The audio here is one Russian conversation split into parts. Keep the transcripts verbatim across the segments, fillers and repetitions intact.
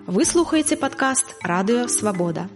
Вы слухаеце падкаст Радыё Свабода.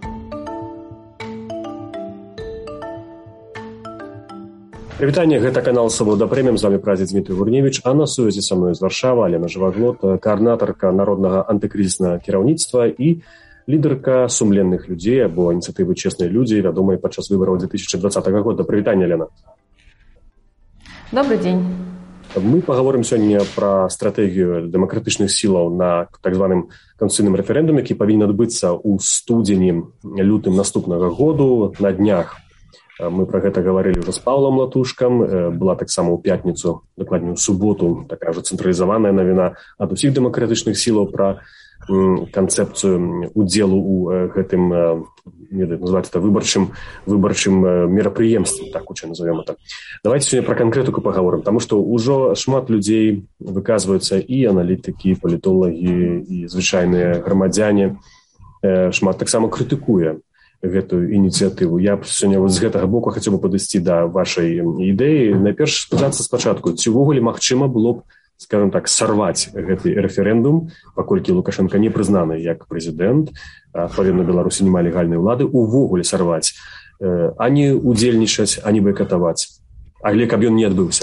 Вітанне, гэта канал Свабода Прэміум, з вами прадзед Дмітрий Гурневіч, а на сувязі са мной з Варшавы Алена Жываглот, каардынатарка народнага антыкрызіснага кіраўніцтва і лідарка сумленных людзей або ініцыятывы «Честные люди», вядомай падчас выбараў две тысячи двадцатого года. Прывітанне, Алена. Добрый день. Мы паговорым сёння пра стратэгію дэмакратычных сілаў на так званым канстытуцыйным рэферэндуме, які павінен адбыцца ў студзені лютым наступнага году. На днях мы пра гэта гаварылі ўжо з Паўлам Латушкам. Была таксама ў пятніцу, дакладней у суботу, такая же цэнтралізаваная навіна ад усіх дэмакратычных сілаў пра канцэпцыю удзелу ў гэтым, не ведаю, называць это выбарчым, выбарчым мерапрыемствам, так хутчэй назовём это. Давайте сёння пра канкрэтыку паговорым, таму што ўжо шмат людзей выказваюцца, і аналітыкі, і палітолагі, і звычайныя грамадзяне. Шмат таксама крытыкуе гэтую ініцыятыву. Я б сёння з гэтага боку хацеў бы падысці да вашай ідэі. Найперш спытацца спачатку, ці ўвогуле магчыма было б, скажем так, сорваць гэты рэферэндум, паколькі Лукашенко не прызнаны як прэзідэнт, адпаведна Беларусі няма легальнай улады, увогуле сорваць, а не удзельнічаць, а не байкатаваць, але каб ён не адбыўся.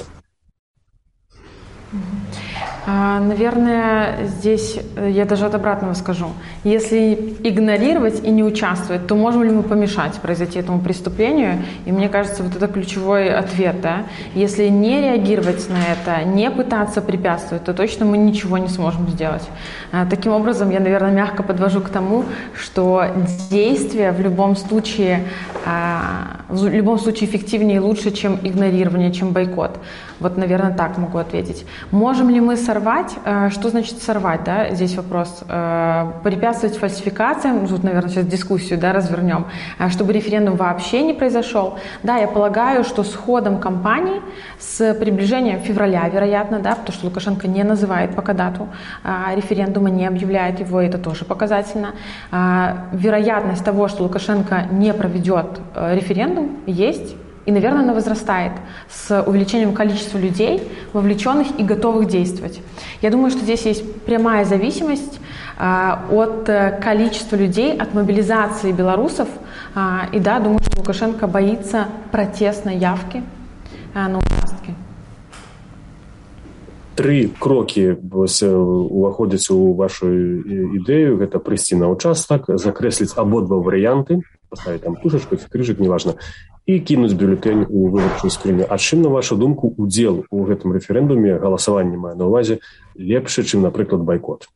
Наверное, здесь я даже от обратного скажу. Если игнорировать и не участвовать, то можем ли мы помешать произойти этому преступлению? И мне кажется, вот это ключевой ответ. Да? Если не реагировать на это, не пытаться препятствовать, то точно мы ничего не сможем сделать. Таким образом, я, наверное, мягко подвожу к тому, что действие в любом случае, в любом случае эффективнее и лучше, чем игнорирование, чем бойкот. Вот, наверное, так могу ответить. Можем ли мы сорвать? Что значит сорвать? Да? Здесь вопрос. Препятствовать фальсификациям, тут, наверное, сейчас дискуссию, да, развернем, чтобы референдум вообще не произошел. Да, я полагаю, что с ходом кампании, с приближением февраля, вероятно, да, потому что Лукашенко не называет пока дату референдума, не объявляет его, это тоже показательно. Вероятность того, что Лукашенко не проведет референдум, есть. И, наверное, она возрастает с увеличением количества людей, вовлеченных и готовых действовать. Я думаю, что здесь есть прямая зависимость а, от количества людей, от мобилизации белорусов. А, и да, думаю, что Лукашенко боится протестной явки а, на участке. Тры крокі уваходзяць у вашу ідэю. Гэта прыйсці на участак, закрэсліць абодва варыянты, поставить там тушечку, крыжык, неважно, і кінуць бюлетэнь у выбарчую скрыню. А чым, на вашу думку, удзел у гэтым рэферэндуме, галасаванне мае на ўвазе, лепшы, чым, напрыклад, байкот?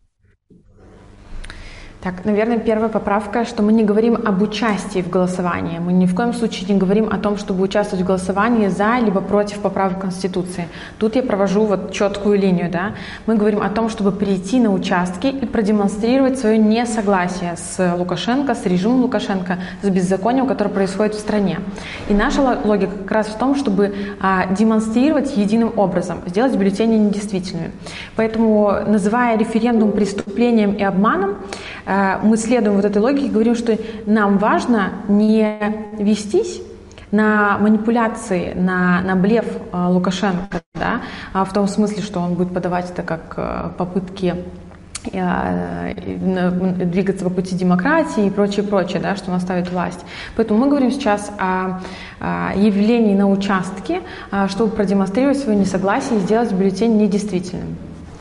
Так, наверное, первая поправка, что мы не говорим об участии в голосовании. Мы ни в коем случае не говорим о том, чтобы участвовать в голосовании за либо против поправок Конституции. Тут я провожу вот четкую линию, да. Мы говорим о том, чтобы прийти на участки и продемонстрировать свое несогласие с Лукашенко, с режимом Лукашенко, с беззаконием, которое происходит в стране. И наша логика как раз в том, чтобы а, демонстрировать единым образом, сделать бюллетени недействительными. Поэтому, называя референдум преступлением и обманом, мы следуем вот этой логике, говорим, что нам важно не вестись на манипуляции, на, на блеф Лукашенко, да, в том смысле, что он будет подавать это как попытки двигаться по пути демократии и прочее, прочее, да, что он оставит власть. Поэтому мы говорим сейчас о, о явлении на участке, чтобы продемонстрировать свое несогласие и сделать бюллетень недействительным.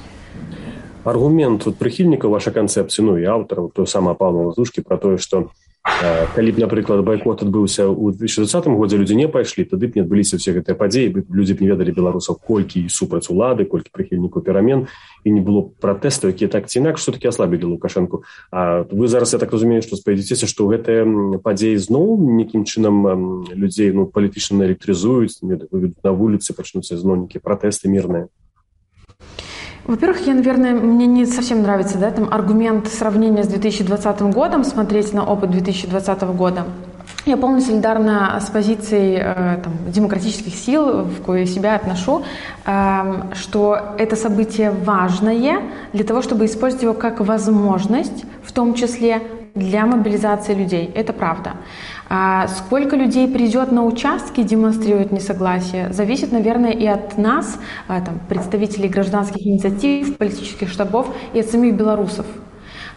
Аргумент прыхільнікаў вашай канцэпцыі, ну і аўтараў той самай Паўла Латушкі пра тое, што э, калі б, напрыклад, байкот адбыўся ў две тысячи двадцатым годзе, людзі не пайшлі, тады б не адбыліся ўсе гэтыя падзеі, людзі б не ведалі беларусаў, колькі і супраць улады, колькі прыхільнікаў перамен, і не было пратэстаў, якія так ці інакш все-таки аслабілі Лукашэнку. А вы зараз, я так разумею, што спадзяецеся, што гэтыя падзеі зноў нейкім чынам людзей, ну, палітычна наэлектрызуюць, выведуць на вуліцы, пачнуцца зноў нейкія пратэсты мірныя. Во-первых, я, наверное, мне не совсем нравится, да, там аргумент сравнения с две тысячи двадцатым годом, смотреть на опыт две тысячи двадцатого года. Я полностью солидарна с позицией э, там, демократических сил, в кое себя отношу, э, что это событие важное для того, чтобы использовать его как возможность, в том числе для мобилизации людей. Это правда. А сколько людей придет на участки демонстрировать несогласие, зависит, наверное, и от нас, там, представителей гражданских инициатив, политических штабов, и от самих белорусов.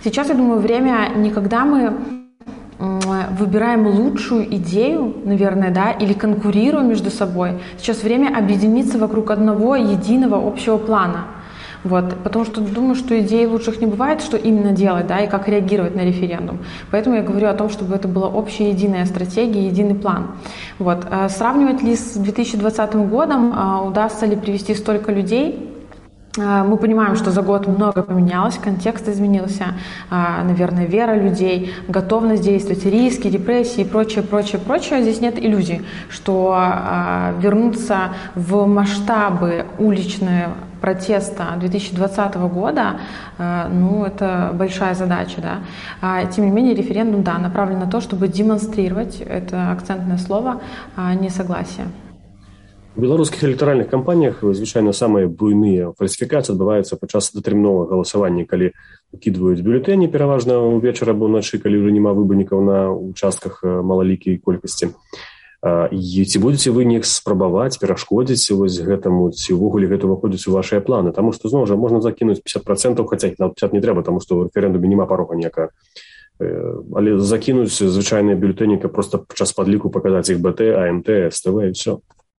Сейчас, я думаю, время не когда мы выбираем лучшую идею, наверное, да, или конкурируем между собой. Сейчас время объединиться вокруг одного единого общего плана. Вот, потому что думаю, что идей лучших не бывает, что именно делать, да, и как реагировать на референдум. Поэтому я говорю о том, чтобы это была общая единая стратегия, единый план. Вот. Сравнивать ли с две тысячи двадцатым годом, удастся ли привести столько людей? Мы понимаем, что за год много поменялось, контекст изменился, наверное, вера людей, готовность действовать, риски, репрессии и прочее, прочее, прочее. Здесь нет иллюзий, что вернуться в масштабы уличного протеста две тысячи двадцатого года, ну, это большая задача, да. Тем не менее, референдум, да, направлен на то, чтобы демонстрировать, это акцентное слово, несогласие. У беларускіх электаральных кампаніях звычайна самыя буйныя фальсіфікацыі адбываюцца падчас датэрміновага галасавання, калі укідваюць бюлетэні пераважна ўвечары або ўначы, калі ўжо няма выбарнікаў на участках малалікай колькасці. І ці будзеце вы неяк спрабаваць перашкодзіць вось гэтаму, ці ўвогуле гэта ўваходзіць у вашыя планы? Таму што зноў жа можна закінуць пятьдесят процентов, хаця нават пятьдесят не трэба, таму што ў рэферэндуме няма парога ніякага. Але закінуць звычайныя бюлетэні, каб проста падчас падліку паказаць іх БТ, АМТ, СТВ і ўсё.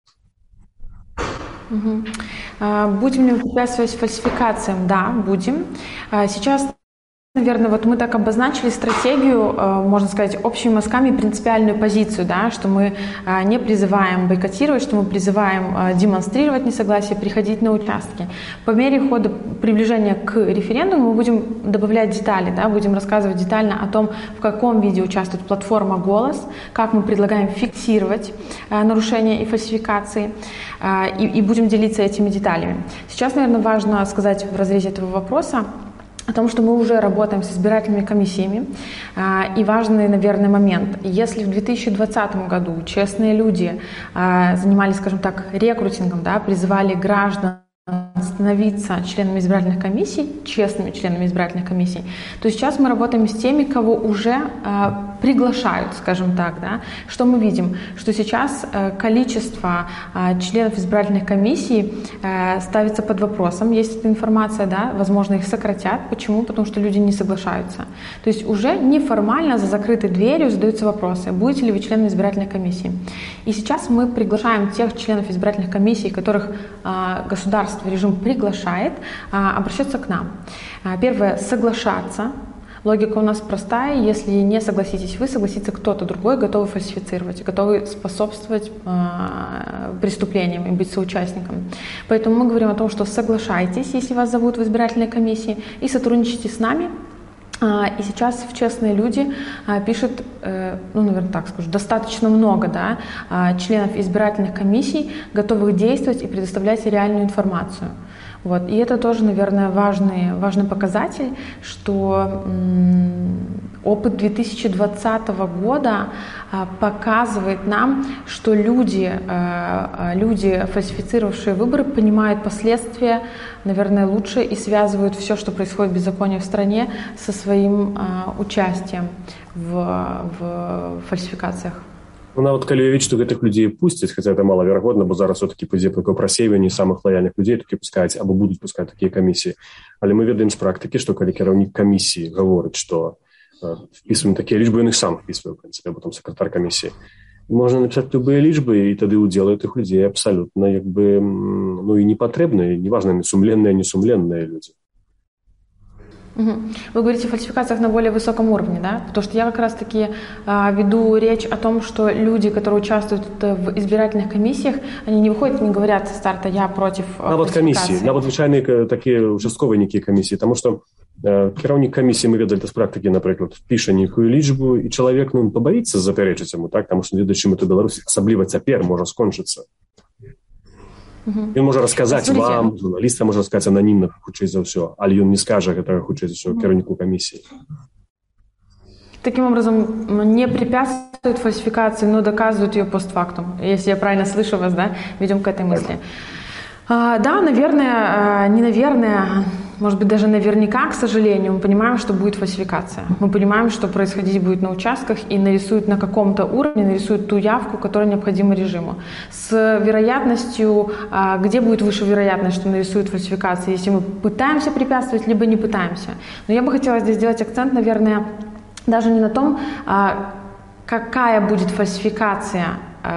Угу. Будем ли мы препятствовать фальсификациям? Да, будем. Сейчас, наверное, вот мы так обозначили стратегию, можно сказать, общими мазками принципиальную позицию, да, что мы не призываем бойкотировать, что мы призываем демонстрировать несогласие, приходить на участки. По мере хода приближения к референдуму мы будем добавлять детали, да, будем рассказывать детально о том, в каком виде участвует платформа «Голос», как мы предлагаем фиксировать нарушения и фальсификации, и, и будем делиться этими деталями. Сейчас, наверное, важно сказать в разрезе этого вопроса о том, что мы уже работаем с избирательными комиссиями. И важный, наверное, момент. Если в две тысячи двадцатом году честные люди занимались, скажем так, рекрутингом, да, призывали граждан становиться членами избирательных комиссий, честными членами избирательных комиссий, то сейчас мы работаем с теми, кого уже э, приглашают, скажем так, да. Что мы видим? Что сейчас э, количество э, членов избирательных комиссий э, ставится под вопросом. Есть эта информация, да, возможно, их сократят. Почему? Потому что люди не соглашаются. То есть уже неформально за закрытой дверью задаются вопросы, будете ли вы членом избирательной комиссии. И сейчас мы приглашаем тех членов избирательных комиссий, которых э, государство режим приглашает, обращаться к нам. Первое — соглашаться. Логика у нас простая. Если не согласитесь вы, согласится кто-то другой, готовый фальсифицировать, готовый способствовать преступлениям и быть соучастником. Поэтому мы говорим о том, что соглашайтесь, если вас зовут в избирательной комиссии, и сотрудничайте с нами. И сейчас в «Честные люди» пишет, ну, наверное, так скажу, достаточно много, да, членов избирательных комиссий, готовых действовать и предоставлять реальную информацию. Вот. И это тоже, наверное, важный, важный показатель, что м, опыт две тысячи двадцатого года а, показывает нам, что люди, а, люди, фальсифицировавшие выборы, понимают последствия, наверное, лучше и связывают все, что происходит беззаконие в стране, со своим а, участием в, в фальсификациях. Ну, нават калі уявіць, што гэтых людзей пусцяць, хаця это малаверагодна, бо зараз все-таки ідзе такое прасеиванне самых лояльных людзей, такі пускаюць або будуць пускаць такія камісіі. Але мы ведаем з практыкі, што калі кіраўнік камісіі гаворыць, што э, впісваем такія лічбы, ён іх сам впісвае, в прынцыпе, або там сакратар камісіі. Можна напісаць любыя лічбы, і тады ўдзел гэтых людзей абсалютна як бы, ну, і непатрэбныя, неважна, сумленныя, несумленныя людзі. Угу. Вы говорите о фальсификациях на более высоком уровне, да? Потому что я как раз-таки а, веду речь о том, что люди, которые участвуют в избирательных комиссиях, они не выходят, не говорят со старта «я против нават камісіі, нават звычайныя такія участковыя нейкія камісіі, таму што э, кіраўнік камісіі, мы ведалі з практыкі, напрыклад, піша нейкую лічбу, і чалавек, ну, пабаіцца запярэчыць яму, так? Таму што ведаючы мэту Беларусі, асабліва цяпер можа скончыцца. Ён можа расказаць вам, журналіста можа расказаць ананімна, хутчэй за ўсё, але ён не скажа гэтага хутчэй за ўсё кіраўніку камісіі. Таким образом, не препятствует фальсификации, но доказывают ее постфактум. Если я правильно слышу вас, да, ведем к этой мысли. А, да, наверное, не наверное, может быть, даже наверняка, к сожалению, мы понимаем, что будет фальсификация. Мы понимаем, что происходить будет на участках и нарисуют на каком-то уровне, нарисуют ту явку, которая необходима режиму. С вероятностью, где будет выше вероятность, что нарисуют фальсификации, если мы пытаемся препятствовать, либо не пытаемся. Но я бы хотела здесь сделать акцент, наверное, даже не на том, какая будет фальсификация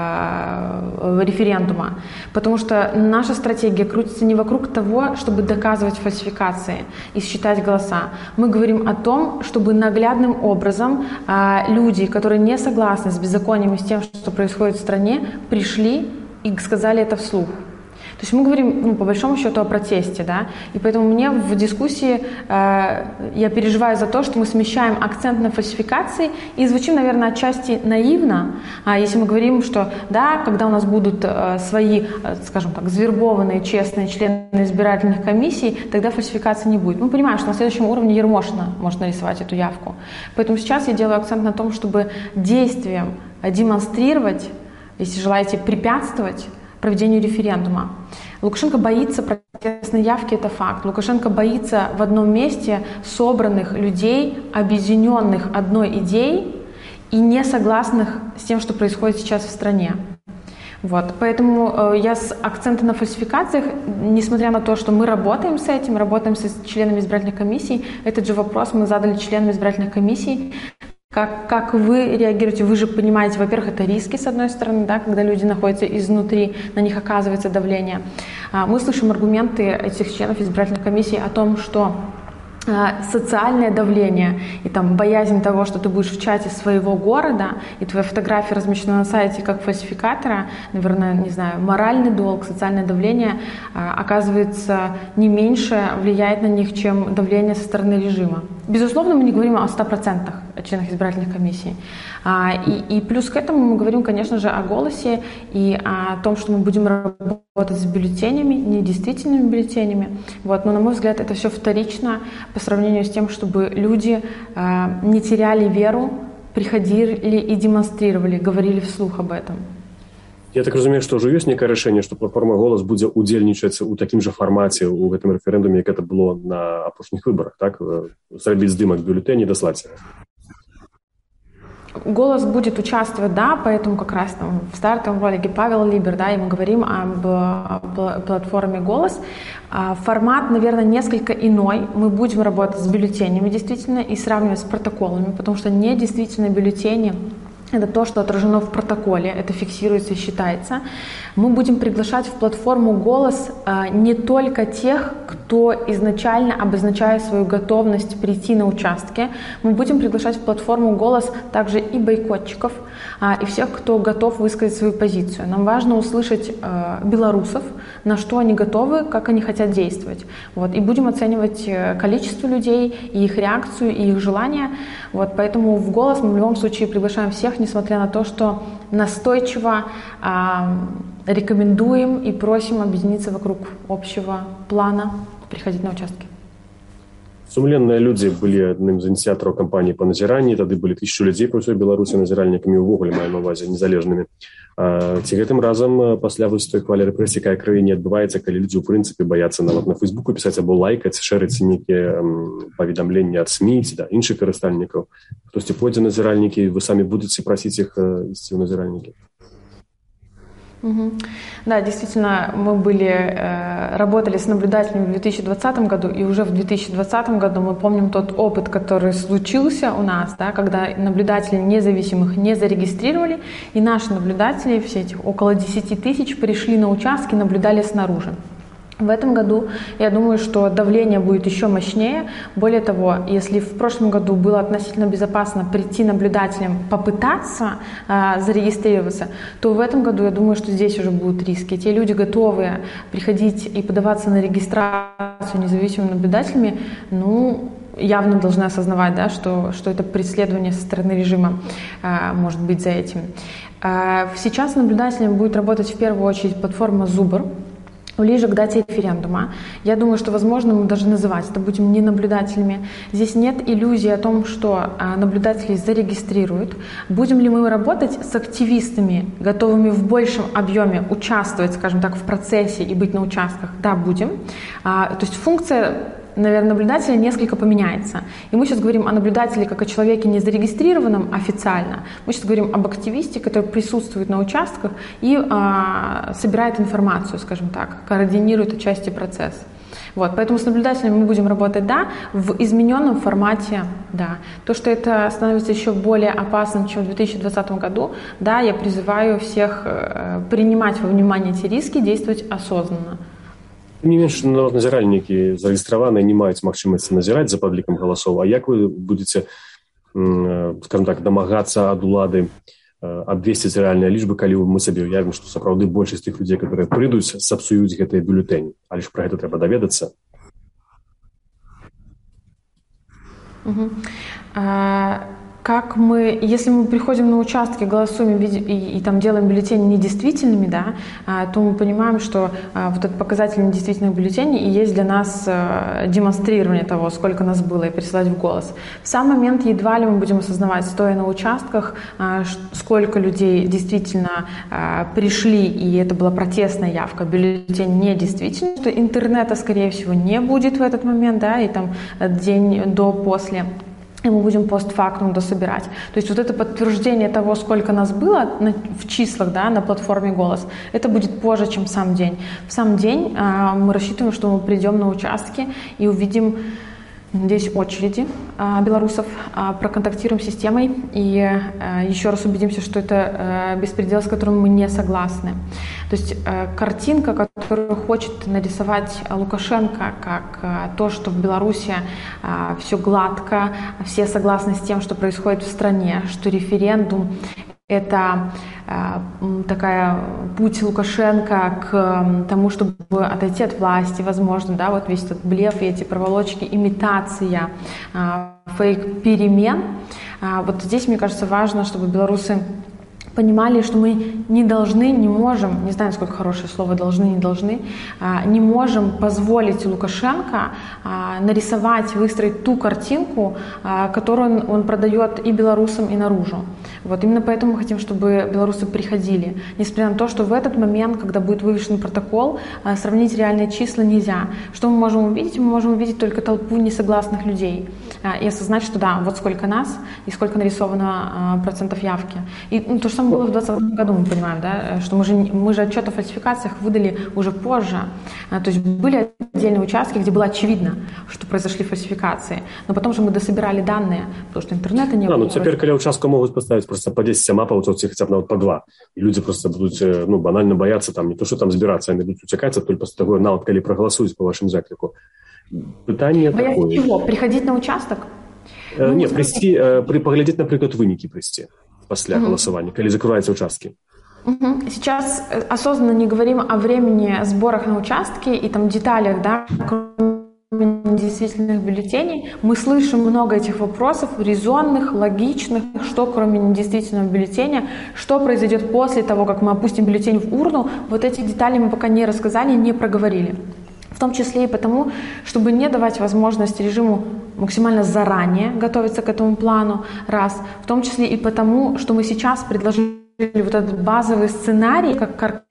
референдума, потому что наша стратегия крутится не вокруг того, чтобы доказывать фальсификации и считать голоса. Мы говорим о том, чтобы наглядным образом люди, которые не согласны с беззаконием и с тем, что происходит в стране, пришли и сказали это вслух. То есть мы говорим, ну, по большому счету, о протесте, да, и поэтому мне в дискуссии э, я переживаю за то, что мы смещаем акцент на фальсификации и звучим, наверное, отчасти наивно, а если мы говорим, что, да, когда у нас будут э, свои, э, скажем так, завербованные, честные члены избирательных комиссий, тогда фальсификации не будет. Мы понимаем, что на следующем уровне Ермошина может нарисовать эту явку. Поэтому сейчас я делаю акцент на том, чтобы действием демонстрировать, если желаете, препятствовать проведению референдума. Лукашенко боится протестной явки, это факт. Лукашенко боится в одном месте собранных людей, объединенных одной идеей и не согласных с тем, что происходит сейчас в стране. Вот. Поэтому э, я с акцентом на фальсификациях, несмотря на то, что мы работаем с этим, работаем с членами избирательных комиссий, этот же вопрос мы задали членам избирательных комиссий. Как, как вы реагируете? Вы же понимаете, во-первых, это риски, с одной стороны, да, когда люди находятся изнутри, на них оказывается давление. Мы слышим аргументы этих членов избирательных комиссий о том, что социальное давление и там боязнь того, что ты будешь в чате своего города, и твоя фотография размещена на сайте как фальсификатора, наверное, не знаю, моральный долг, социальное давление, оказывается, не меньше влияет на них, чем давление со стороны режима. Безусловно, мы не говорим о ста процентах членах избирательных комиссий. И, и плюс к этому мы говорим, конечно же, о голосе и о том, что мы будем работать с бюллетенями, недействительными бюллетенями. Вот. Но, на мой взгляд, это все вторично по сравнению с тем, чтобы люди не теряли веру, приходили и демонстрировали, говорили вслух об этом. Я так разумею, што ўжо ёсць некае рашэнне, што платформа «Голас» будзе удзельнічаць у такім жа фармаце ў гэтым рэферэндуме, як это было на апошніх выбарах, так? Зрабіць здымак бюллетэней і даслаць. «Голос» будет участвовать, да, поэтому как раз там в стартовом ролике Павел Либер, да, и мы говорим об, об платформе «Голос». Формат, наверное, несколько иной. Мы будем работать с бюллетенями, действительно, и сравнивать с протоколами, потому что недействительные бюллетени — это то, что отражено в протоколе, это фиксируется и считается. Мы будем приглашать в платформу «Голос» не только тех, кто изначально обозначает свою готовность прийти на участки. Мы будем приглашать в платформу «Голос» также и бойкотчиков, и всех, кто готов высказать свою позицию. Нам важно услышать белорусов, на что они готовы, как они хотят действовать. Вот. И будем оценивать количество людей, и их реакцию, и их желания. Вот. Поэтому в «Голос» мы в любом случае приглашаем всех, несмотря на то, что настойчиво э, рекомендуем и просим объединиться вокруг общего плана, приходить на участки. Сумленныя людзі былі адным з ініцыятараў кампаніі па назіранні, тады былі тысячу людзей па ўсёй Беларусі назіральнікамі, увогуле маю на ўвазе незалежнымі. А, ці гэтым разам пасля вось той хвалі рэпрэсій, якая краіне адбываецца, калі людзі ў прынцыпе баяцца нават на Фейсбуку пісаць або лайкаць, шэрыць нейкія паведамленні ад СМІ ці да іншых карыстальнікаў, хтосьці пойдзе назіральнікі, вы самі будзеце прасіць іх ісці ў назіральнікі? Угу. Да, действительно, мы были, э, работали с наблюдателями в две тысячи двадцатом году, и уже в две тысячи двадцатом году мы помним тот опыт, который случился у нас, да, когда наблюдателей независимых не зарегистрировали, и наши наблюдатели, все эти около десяти тысяч, пришли на участки, наблюдали снаружи. В этом году, я думаю, что давление будет еще мощнее. Более того, если в прошлом году было относительно безопасно прийти наблюдателям, попытаться э, зарегистрироваться, то в этом году, я думаю, что здесь уже будут риски. Те люди, готовые приходить и подаваться на регистрацию независимыми наблюдателями, ну, явно должны осознавать, да, что, что это преследование со стороны режима э, может быть за этим. Э, сейчас наблюдателями будет работать в первую очередь платформа «Зубр». Ближе к дате референдума. Я думаю, что, возможно, мы даже называть это будем не наблюдателями. Здесь нет иллюзии о том, что наблюдатели зарегистрируют. Будем ли мы работать с активистами, готовыми в большем объеме участвовать, скажем так, в процессе и быть на участках? Да, будем. То есть функция наверное, наблюдателя несколько поменяется. И мы сейчас говорим о наблюдателе как о человеке не зарегистрированном официально. Мы сейчас говорим об активисте, который присутствует на участках и а, собирает информацию, скажем так, координирует отчасти процесс. Вот, поэтому с наблюдателями мы будем работать, да, в измененном формате, да. То, что это становится еще более опасным, чем в две тысячи двадцатом году, да, я призываю всех э, принимать во внимание эти риски, действовать осознанно. Тым не менш, назіральнікі зарэгістраваныя не маюць магчымасці назіраць за падлікам галасоў. А як вы будете, скажем так, дамагацца ад улады абвесціць рэальныя лічбы, калі мы сабе уявім, што сапраўды большасць тых людзей, которые прыйдуць, сапсуюць гэтыя бюлетэні. Але ж пра гэта трэба даведацца. Угу. А, как мы, если мы приходим на участки, голосуем и, и, и там делаем бюллетени недействительными, да, а, то мы понимаем, что а, вот этот показатель недействительных бюллетеней и есть для нас а, демонстрирование того, сколько нас было, и пересылать в голос. В сам момент едва ли мы будем осознавать, стоя на участках, а, сколько людей действительно а, пришли, и это была протестная явка, бюллетень недействительный, что интернета, скорее всего, не будет в этот момент, да, и там день до, после. И мы будем постфактум дособирать. То есть вот это подтверждение того, сколько нас было на, в числах, да, на платформе «Голос», это будет позже, чем сам день. В сам день а, мы рассчитываем, что мы придем на участки и увидим, надеюсь, очереди а, белорусов, а, проконтактируем с системой и а, еще раз убедимся, что это а, беспредел, с которым мы не согласны. То есть а, картинка, которую хочет нарисовать Лукашенко, как а, то, что в Беларуси а, все гладко, все согласны с тем, что происходит в стране, что референдум — это э, такая путь Лукашенко к тому, чтобы отойти от власти, возможно, да, вот весь этот блеф и эти проволочки, имитация, э, фейк перемен. Э, вот здесь, мне кажется, важно, чтобы белорусы понимали, что мы не должны, не можем, не знаю, сколько хорошее слово «должны», «не должны», не можем позволить Лукашенко нарисовать, выстроить ту картинку, которую он, он продает и белорусам, и наружу. Вот именно поэтому мы хотим, чтобы белорусы приходили. Несмотря на то, что в этот момент, когда будет вывешен протокол, сравнить реальные числа нельзя. Что мы можем увидеть? Мы можем увидеть только толпу несогласных людей и осознать, что да, вот сколько нас и сколько нарисовано процентов явки. И ну, то же самое было в двадцатом году, мы понимаем, да, что мы же, мы же отчет о фальсификациях выдали уже позже. То есть были отдельные участки, где было очевидно, что произошли фальсификации. Но потом же мы дособирали данные, потому что интернета не было. Да, ну теперь, когда участка могут поставить просто по десять мапов, то хотя бы по два. И люди просто будут, ну, банально бояться там не то, что там збираться, они будут утекать, а только после того, навод, когда проголосуют по вашему заклику. Питание бояться такое. Чего? Приходить на участок? Э, ну, нет, прийти, э, при, поглядеть, например, вынікі прийти после угу. голосования, когда закрываются участки. Угу. Сейчас осознанно не говорим о времени сборах на участке и там деталях, да, кроме недействительных бюллетеней. Мы слышим много этих вопросов, резонных, логичных, что кроме недействительного бюллетеня, что произойдет после того, как мы опустим бюллетень в урну. Вот эти детали мы пока не рассказали, не проговорили. В том числе и потому, чтобы не давать возможность режиму максимально заранее готовиться к этому плану, раз. В том числе и потому, что мы сейчас предложили вот этот базовый сценарий, как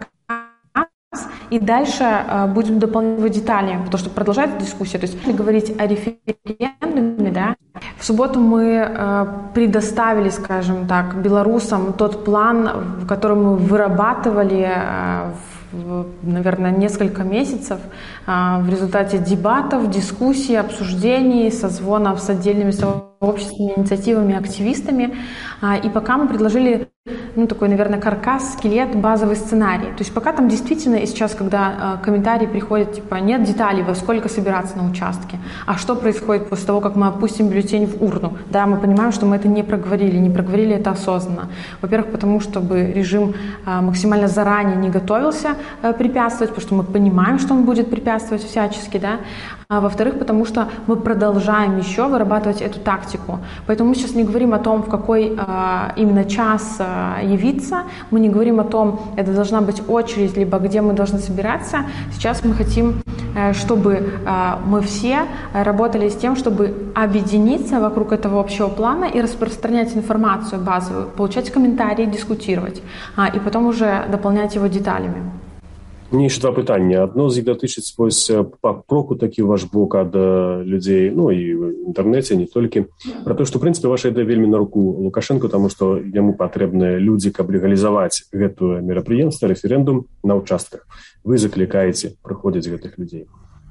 каркас, и дальше э, будем дополнять детали, потому что продолжается дискуссия. То есть, если говорить о референдуме, да, в субботу мы э, предоставили, скажем так, белорусам тот план, который мы вырабатывали э, в наверное, несколько месяцев в результате дебатов, дискуссий, обсуждений, созвонов с отдельными сообществами, инициативами, активистами. И пока мы предложили, ну, такой, наверное, каркас, скелет, базовый сценарий. То есть пока там действительно, и сейчас, когда комментарии приходят, типа, нет деталей, во сколько собираться на участке, а что происходит после того, как мы опустим бюллетень в урну. Да, мы понимаем, что мы это не проговорили, не проговорили это осознанно. Во-первых, потому чтобы режим максимально заранее не готовился препятствовать, потому что мы понимаем, что он будет препятствовать всячески, да. А во-вторых, потому что мы продолжаем еще вырабатывать эту тактику. Поэтому мы сейчас не говорим о том, в какой а, именно час а, явиться, мы не говорим о том, это должна быть очередь, либо где мы должны собираться. Сейчас мы хотим, а, чтобы а, мы все работали с тем, чтобы объединиться вокруг этого общего плана и распространять информацию базовую, получать комментарии, дискутировать, а, и потом уже дополнять его деталями. Мне еще два пытання. Одно з іх датычыць вось пакроку такі ваш бок ад людзей, ну і ў інтэрнэце, не толькі, пра то, што, ў прынцыпе, ваша ідэя вельмі на руку Лукашенко, таму што яму патрэбныя людзі, каб легалізаваць гэтае мерапрыемства, рэферэндум на ўчастках. Вы заклікаеце прыходзіць гэтых людзей.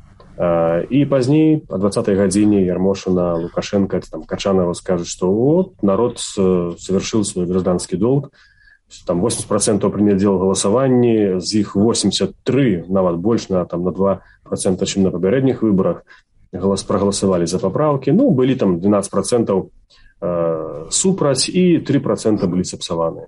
І пазней, о двадцатай гадзіне, Ярмошина, Лукашенко, там, Качанова скажуць, што вот, народ совершил свой гражданскі долг, там восемьдесят процентов приняли дело голосования, з іх восемьдесят три, нават больше, на, там, на два процента, чем на попередних выборах, голос, проголосовали за поправки. Ну, были там двенадцать процентов э, супраць, и три процента были сапсаванные.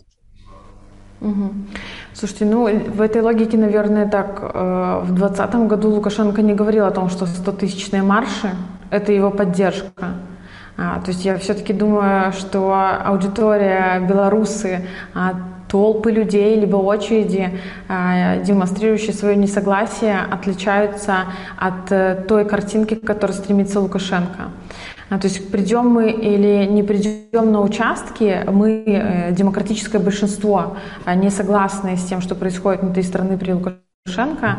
Угу. Слушайте, ну, в этой логике, наверное, так, э, в двадцатом году Лукашенко не говорил о том, что стотысячные марши – это его поддержка. А, то есть я все-таки думаю, что аудитория, белорусы, а, толпы людей, либо очереди, а, демонстрирующие свое несогласие, отличаются от а, той картинки, к которой стремится Лукашенко. А, то есть придем мы или не придем на участки, мы, э, демократическое большинство, а, не согласны с тем, что происходит внутри страны при Лукашенко,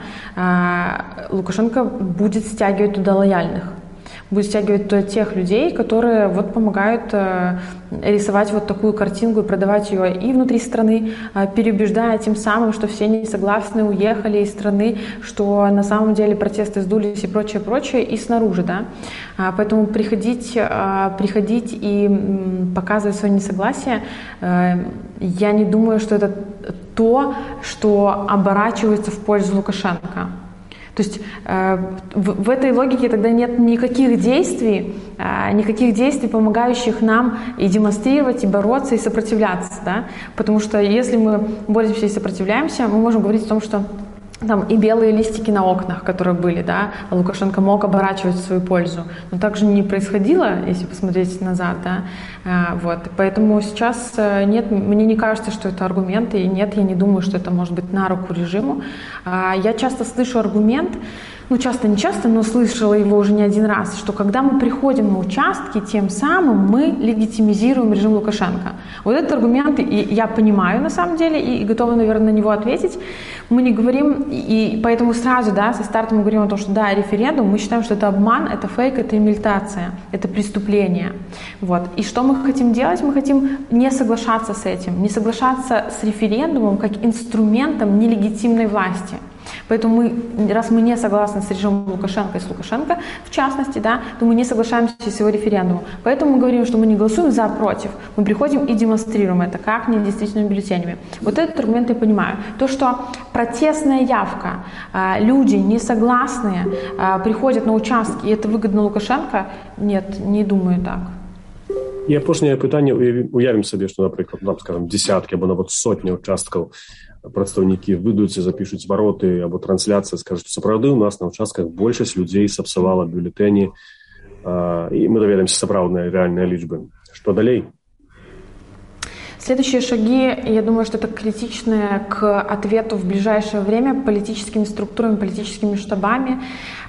а, Лукашенко будет стягивать туда лояльных. Будет стягивать туда тех людей, которые вот помогают э, рисовать вот такую картинку и продавать ее и внутри страны, э, переубеждая тем самым, что все несогласные уехали из страны, что на самом деле протесты сдулись и прочее, прочее, и снаружи, да. А, поэтому приходить, э, приходить и м, показывать свое несогласие, э, я не думаю, что это то, что оборачивается в пользу Лукашенко. То есть э, в, в этой логике тогда нет никаких действий, э, никаких действий, помогающих нам и демонстрировать, и бороться, и сопротивляться, да? Потому что если мы боремся и сопротивляемся, мы можем говорить о том, что там и белые листики на окнах, которые были, да, а Лукашенко мог оборачивать в свою пользу. Но так же не происходило, если посмотреть назад, да, а, вот. Поэтому сейчас нет, мне не кажется, что это аргументы, и нет, я не думаю, что это может быть на руку режиму. А, я часто слышу аргумент, ну, часто, не часто, но слышала его уже не один раз, что когда мы приходим на участки, тем самым мы легитимизируем режим Лукашенко. Вот этот аргумент, и я понимаю на самом деле, и готова, наверное, на него ответить. Мы не говорим, и поэтому сразу, да, со старта мы говорим о том, что да, референдум, мы считаем, что это обман, это фейк, это имитация, это преступление. Вот. И что мы хотим делать? Мы хотим не соглашаться с этим, не соглашаться с референдумом как инструментом нелегитимной власти. Поэтому мы, раз мы не согласны с режимом Лукашенко и с Лукашенко, в частности, да, то мы не соглашаемся с его референдумом. Поэтому мы говорим, что мы не голосуем за, против. Мы приходим и демонстрируем это как недействительными бюллетенями. Вот этот аргумент я понимаю. То, что протестная явка, люди несогласные приходят на участки, и это выгодно Лукашенко, нет, не думаю так. І апошняе пытанне, уявім сабе, што, напрыклад, нам, скажем, десяткі або нават сотні участкаў прадстаўнікі выйдуць і запішуць звароты або трансляцыі, скажуць, што сапраўды у нас на участках большасць людзей сапсавала бюллетэні, і мы даведаемся сапраўдныя рэальныя лічбы. Што далей? Следующие шаги, я думаю, что это критичные к ответу в ближайшее время политическими структурами, политическими штабами,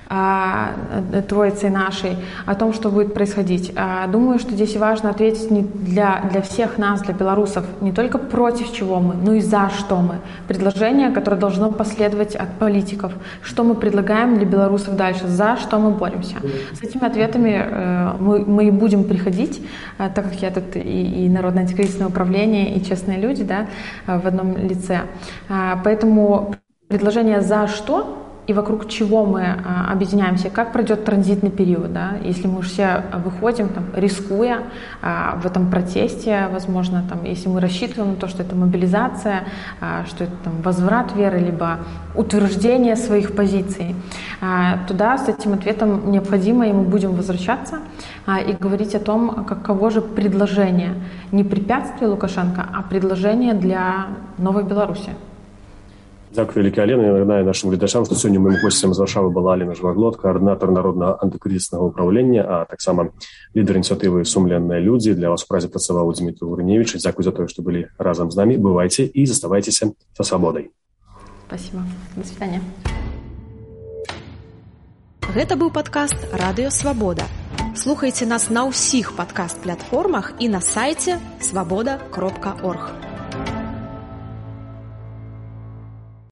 троицей нашей, о том, что будет происходить. Думаю, что здесь важно ответить не для, для всех нас, для белорусов, не только против чего мы, но и за что мы. Предложение, которое должно последовать от политиков. Что мы предлагаем для белорусов дальше, за что мы боремся. С этими ответами мы, мы и будем приходить, так как я тут и, и Народное антикризисное управление, и честные люди, да, в одном лице. Поэтому предложение «за что» и вокруг чего мы а, объединяемся, как пройдет транзитный период, да, если мы все выходим, там, рискуя а, в этом протесте, возможно, там, если мы рассчитываем на то, что это мобилизация, а, что это там, возврат веры, либо утверждение своих позиций, а, туда с этим ответом необходимо, и мы будем возвращаться а, и говорить о том, каково же предложение, не препятствие Лукашенко, а предложение для новой Беларуси. Дякую, вялікі, Алена. Я нагадаю нашим глядачам, што сёння моим гостем з Варшавы была Алена Жваглот, координатор Народного антикризиснага управлення, а таксама лідар ініцыятывы «Сумленныя людзі». Для вас у празе працаваў Дмітрий Гуриневич. Дзякуй за тое, што былі разам з намі. Бывайце і заставайцеся са свабодай. Спасибо. До свидания. Гэта быў падкаст «Радыё Свабода». Слухайце нас на ўсіх падкаст-платформах і на сайце свабода кропка орг.